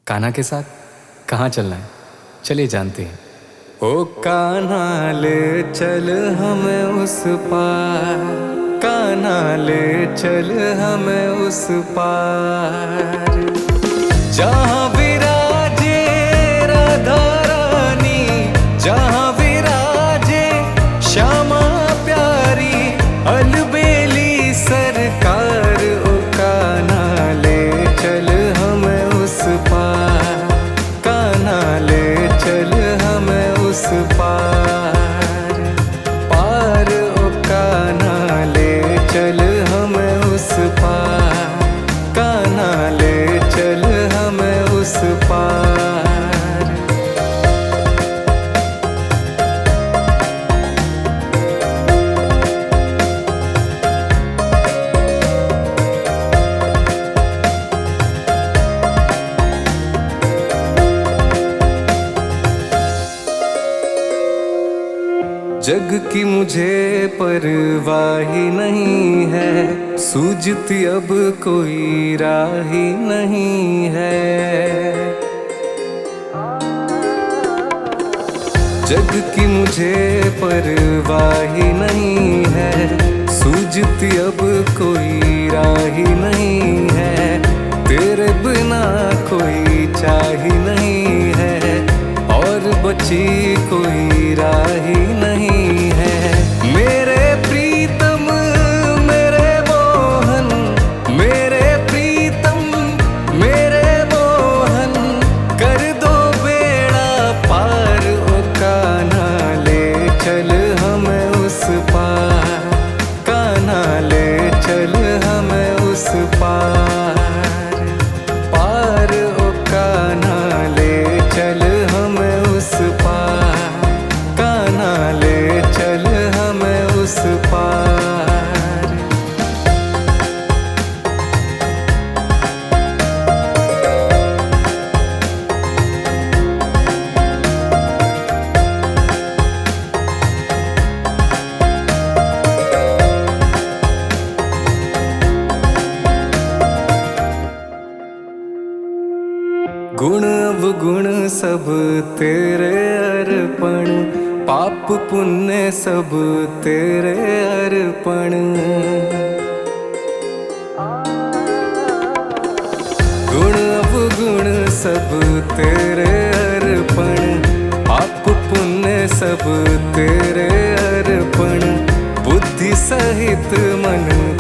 कान्हा के साथ कहाँ चलना है, चलिए जानते हैं। ओ कान्हा ले चल हमें उस पार, कान्हा ले चल हमें उस पार, जहाँ विराजे राधा रानी, जहाँ विराजे श्यामा प्यारी, अलबेली सरकार। ओ कान्हा ले चल हमें उस पार, कान्हा ले चल हमें उस पार, पार। ओ कान्हा ले चल हमें उस पार, कान्हा ले चल हमें उस पार। जग की मुझे परवाह ही नहीं है, सूझती अब कोई राह ही नहीं है। जग की मुझे परवाह ही नहीं है, सूझती अब कोई राह ही नहीं है। तेरे बिना कोई चाह नहीं है, और बची कोई राह ही नहीं है। मेरे प्रीतम मेरे मोहन, मेरे प्रीतम मेरे मोहन, कर दो बेड़ा पार। ओ कान्हा ले चल हमें उस पार, कान्हा ले चल हमें उस पार, पार। ओ कान्हा ले चल हमें उस पार, कान्हा ले चल हमें उस पार। गुण अवगुण सब तेरे अर्पण, पाप पुण्य सब तेरे अर्पण। गुण अवगुण सब तेरे अर्पण, पाप पुण्य सब तेरे अर्पण। बुद्धि सहित मन